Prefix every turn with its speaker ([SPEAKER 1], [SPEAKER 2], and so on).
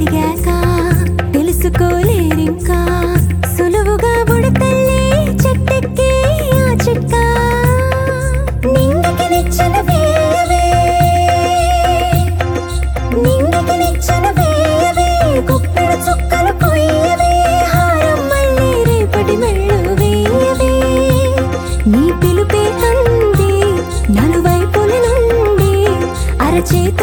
[SPEAKER 1] ఎదిగాక తెలుసుకోలేరింకా సులువుగా బుడతల్లి చెట్టెక్కి ఆ చిట్క నింగికి నిచ్చెన వేయవే నింగికి నిచ్చెన వేయవే గుప్పెడు చుక్కలు కొయ్యవే హారం మళ్ళీ రేపటి మెళ్ళు వేయవే నీ పిలుపే అంది నలువైపుల నుండి అరచేతి